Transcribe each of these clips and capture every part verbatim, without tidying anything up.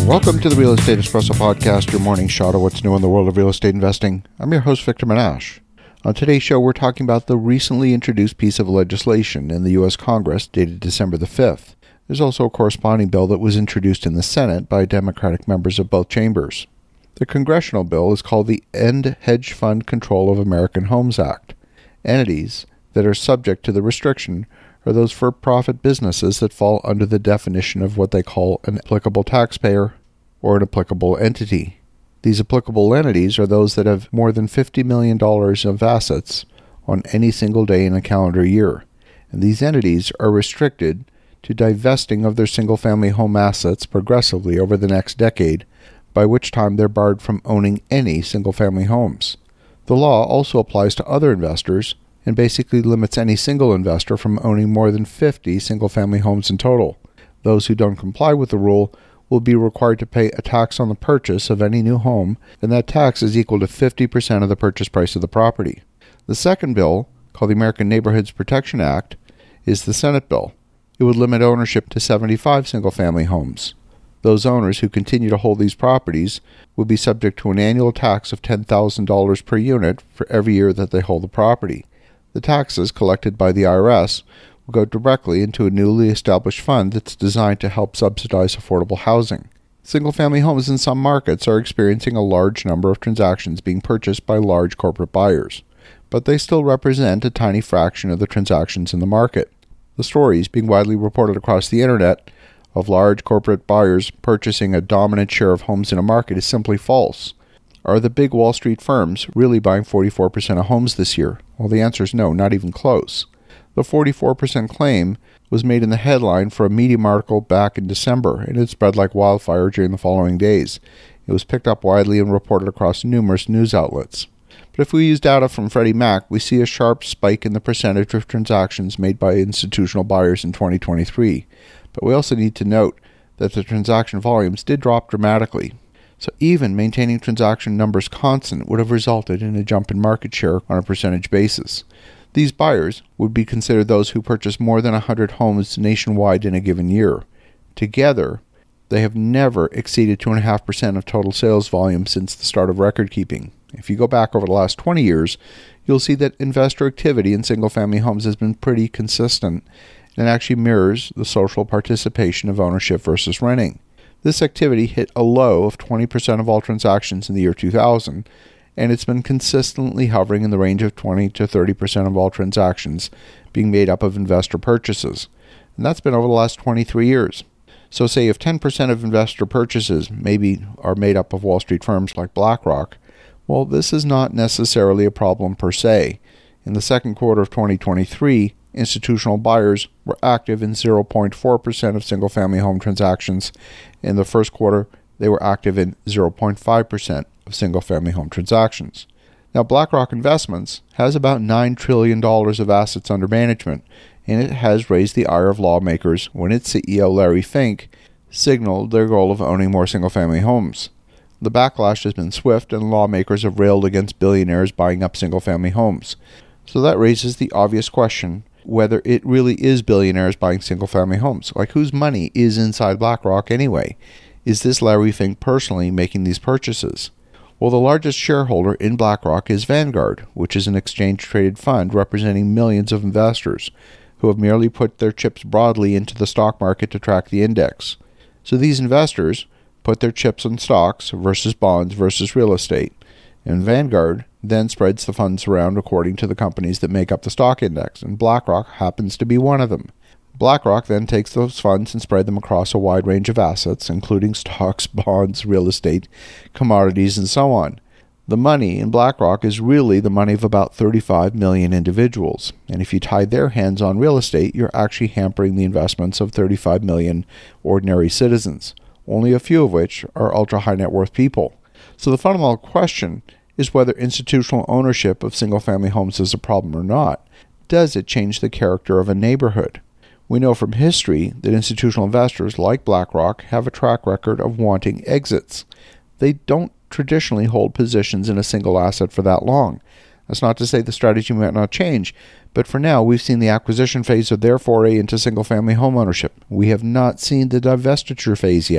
Welcome to the Real Estate Espresso Podcast, your morning shot of what's new in the world of real estate investing. I'm your host, Victor Menashe. On today's show, we're talking about the recently introduced piece of legislation in the U S Congress dated December the fifth. There's also a corresponding bill that was introduced in the Senate by Democratic members of both chambers. The congressional bill is called the End Hedge Fund Control of American Homes Act. Entities that are subject to the restriction are those for-profit businesses that fall under the definition of what they call an applicable taxpayer or an applicable entity. These applicable entities are those that have more than fifty million dollars of assets on any single day in a calendar year, and these entities are restricted to divesting of their single-family home assets progressively over the next decade, by which time they're barred from owning any single-family homes. The law also applies to other investors and basically limits any single investor from owning more than fifty single-family homes in total. Those who don't comply with the rule will be required to pay a tax on the purchase of any new home, and that tax is equal to fifty percent of the purchase price of the property. The second bill, called the American Neighborhoods Protection Act, is the Senate bill. It would limit ownership to seventy-five single-family homes. Those owners who continue to hold these properties would be subject to an annual tax of ten thousand dollars per unit for every year that they hold the property. The taxes collected by the I R S will go directly into a newly established fund that's designed to help subsidize affordable housing. Single-family homes in some markets are experiencing a large number of transactions being purchased by large corporate buyers, but they still represent a tiny fraction of the transactions in the market. The stories being widely reported across the internet of large corporate buyers purchasing a dominant share of homes in a market is simply false. Are the big Wall Street firms really buying forty-four percent of homes this year? Well, the answer is no, not even close. The forty-four percent claim was made in the headline for a Medium article back in December, and it spread like wildfire during the following days. It was picked up widely and reported across numerous news outlets. But if we use data from Freddie Mac, we see a sharp spike in the percentage of transactions made by institutional buyers in twenty twenty-three. But we also need to note that the transaction volumes did drop dramatically. So even maintaining transaction numbers constant would have resulted in a jump in market share on a percentage basis. These buyers would be considered those who purchase more than one hundred homes nationwide in a given year. Together, they have never exceeded two point five percent of total sales volume since the start of record keeping. If you go back over the last twenty years, you'll see that investor activity in single-family homes has been pretty consistent and actually mirrors the social participation of ownership versus renting. This activity hit a low of twenty percent of all transactions in the year two thousand, and it's been consistently hovering in the range of twenty to thirty percent of all transactions being made up of investor purchases. And that's been over the last twenty-three years. So say if ten percent of investor purchases maybe are made up of Wall Street firms like BlackRock, well, this is not necessarily a problem per se. In the second quarter of twenty twenty-three, institutional buyers were active in zero point four percent of single-family home transactions. In the first quarter, they were active in zero point five percent of single-family home transactions. Now, BlackRock Investments has about nine trillion dollars of assets under management, and it has raised the ire of lawmakers when its C E O, Larry Fink, signaled their goal of owning more single-family homes. The backlash has been swift, and lawmakers have railed against billionaires buying up single-family homes. So that raises the obvious question whether it really is billionaires buying single-family homes. Like, whose money is inside BlackRock anyway? Is this Larry Fink personally making these purchases? Well, the largest shareholder in BlackRock is Vanguard, which is an exchange-traded fund representing millions of investors who have merely put their chips broadly into the stock market to track the index. So these investors put their chips in stocks versus bonds versus real estate, and Vanguard then spreads the funds around according to the companies that make up the stock index, and BlackRock happens to be one of them. BlackRock then takes those funds and spread them across a wide range of assets, including stocks, bonds, real estate, commodities, and so on. The money in BlackRock is really the money of about thirty-five million individuals, and if you tie their hands on real estate, you're actually hampering the investments of thirty-five million ordinary citizens, only a few of which are ultra-high net worth people. So the fundamental question is whether institutional ownership of single-family homes is a problem or not. Does it change the character of a neighborhood? We know from history that institutional investors like BlackRock have a track record of wanting exits. They don't traditionally hold positions in a single asset for that long. That's not to say the strategy might not change, but for now we've seen the acquisition phase of their foray into single-family home ownership. We have not seen the divestiture phase yet.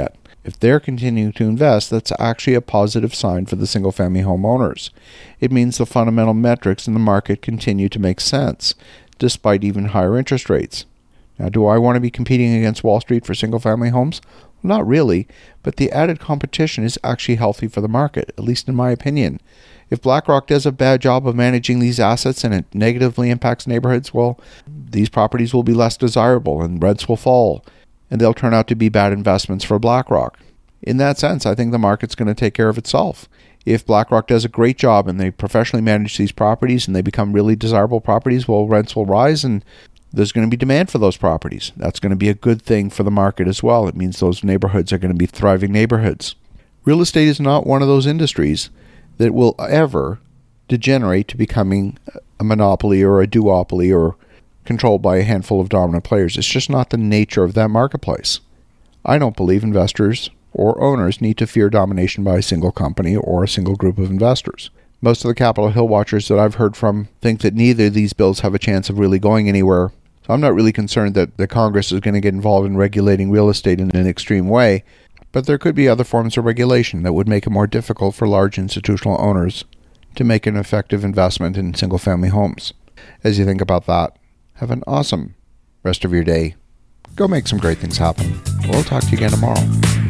If they're continuing to invest, that's actually a positive sign for the single-family home owners. It means the fundamental metrics in the market continue to make sense, despite even higher interest rates. Now, do I want to be competing against Wall Street for single-family homes? Well, not really, but the added competition is actually healthy for the market, at least in my opinion. If BlackRock does a bad job of managing these assets and it negatively impacts neighborhoods, well, these properties will be less desirable and rents will fall, and they'll turn out to be bad investments for BlackRock. In that sense, I think the market's going to take care of itself. If BlackRock does a great job and they professionally manage these properties and they become really desirable properties, well, rents will rise and there's going to be demand for those properties. That's going to be a good thing for the market as well. It means those neighborhoods are going to be thriving neighborhoods. Real estate is not one of those industries that will ever degenerate to becoming a monopoly or a duopoly or controlled by a handful of dominant players. It's just not the nature of that marketplace. I don't believe investors or owners need to fear domination by a single company or a single group of investors. Most of the Capitol Hill watchers that I've heard from think that neither of these bills have a chance of really going anywhere. So I'm not really concerned that the Congress is going to get involved in regulating real estate in an extreme way, but there could be other forms of regulation that would make it more difficult for large institutional owners to make an effective investment in single-family homes. As you think about that, have an awesome rest of your day. Go make some great things happen. We'll talk to you again tomorrow.